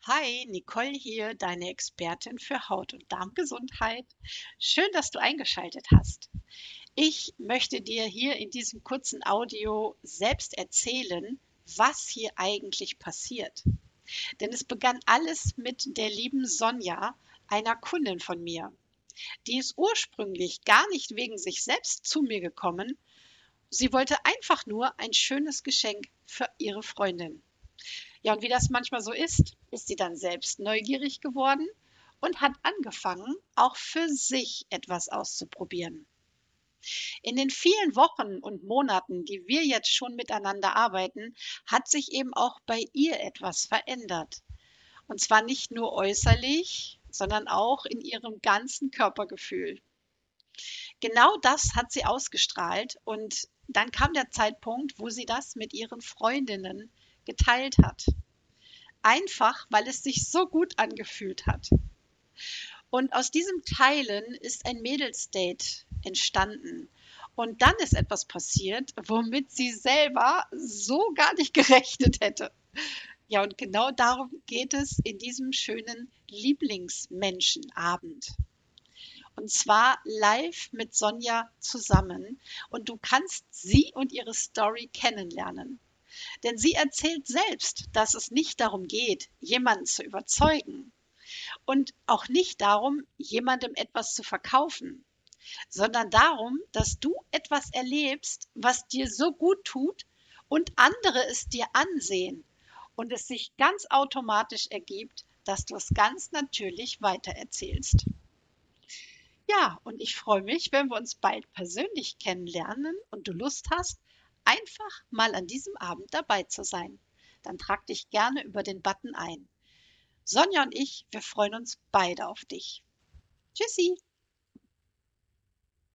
Hi, Nicole hier, deine Expertin für Haut- und Darmgesundheit. Schön, dass du eingeschaltet hast. Ich möchte dir hier in diesem kurzen Audio selbst erzählen, was hier eigentlich passiert. Denn es begann alles mit der lieben Sonja, einer Kundin von mir. Die ist ursprünglich gar nicht wegen sich selbst zu mir gekommen. Sie wollte einfach nur ein schönes Geschenk für ihre Freundin. Ja, und wie das manchmal so ist sie dann selbst neugierig geworden und hat angefangen, auch für sich etwas auszuprobieren. In den vielen Wochen und Monaten, die wir jetzt schon miteinander arbeiten, hat sich eben auch bei ihr etwas verändert. Und zwar nicht nur äußerlich, sondern auch in ihrem ganzen Körpergefühl. Genau das hat sie ausgestrahlt und dann kam der Zeitpunkt, wo sie das mit ihren Freundinnen geteilt hat. Einfach, weil es sich so gut angefühlt hat. Und aus diesem Teilen ist ein Mädelsdate entstanden. Und dann ist etwas passiert, womit sie selber so gar nicht gerechnet hätte. Ja, und genau darum geht es in diesem schönen Lieblingsmenschenabend. Und zwar live mit Sonja zusammen. Und du kannst sie und ihre Story kennenlernen. Denn sie erzählt selbst, dass es nicht darum geht, jemanden zu überzeugen und auch nicht darum, jemandem etwas zu verkaufen, sondern darum, dass du etwas erlebst, was dir so gut tut und andere es dir ansehen und es sich ganz automatisch ergibt, dass du es ganz natürlich weitererzählst. Ja, und ich freue mich, wenn wir uns bald persönlich kennenlernen und du Lust hast, einfach mal an diesem Abend dabei zu sein. Dann trag dich gerne über den Button ein. Sonja und ich, wir freuen uns beide auf dich. Tschüssi!